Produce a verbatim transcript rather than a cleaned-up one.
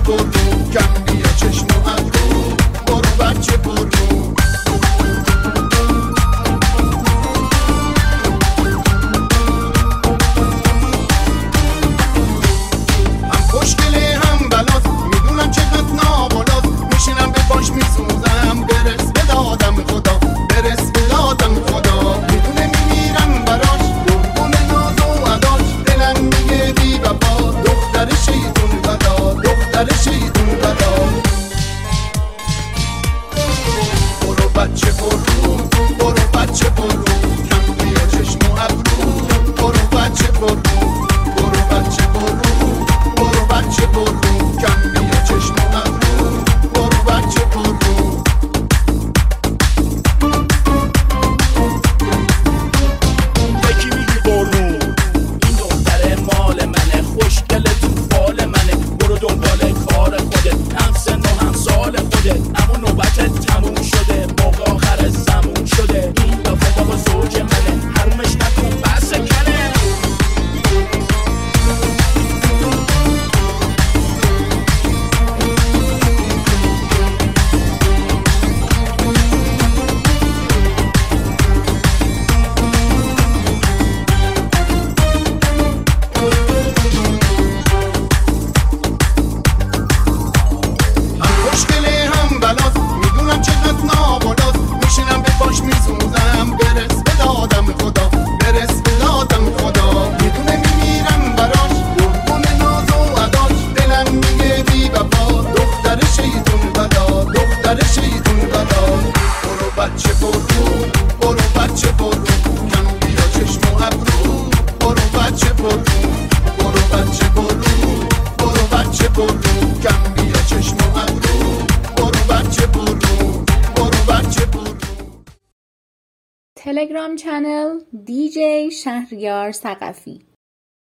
پر رو کم بیا چشم و ابرو برو بچه پر رو هم خوشگله هم بلاست میدونم چقدر نابالاست میشینم به پاش میسوزم برس به دادم خدا برس به دادم خدا میدونه میمیرم براش قربون ناز و عداش دلم میگه بی وفا دختر شیطون بدا دختر شیطون بدا برو بچه پر رو برو بچه پر رو کم بیا چشم و ابرو برو بچه پر رو برو بچه پر رو برو بچه پر رو کم بیا چشم و ابرو برو بچه پر رو یکی میگی برو این دختر مال منه خوشگل تو بال منه برو دنبال کار خودت هم سن و هم سال خودت اما نوبتت تموم شده موقع آخر زمون شده این دفعه بابا زوج منه حرومش نکن بس کنه هم خوشگله هم بلاست میدونم چقدر نابالاست میشینم به پاش میسوزم برس به دادم خدا برس به دادم خدا میدونه میمیرم براش قربون ناز و عداش دلم میگه بی وفا دختر شیطون بدا دختر شیطون بدا برو بچه پر رو برو بچه پر رو کم بیا چشم و ابرو برو بچه پر رو برو بچه پر رو برو بچه پر رو کم بیا چشم و ابرو برو بچه پر رو برو بچه پر رو تلگرام چنل دی جی شهریار ثقفی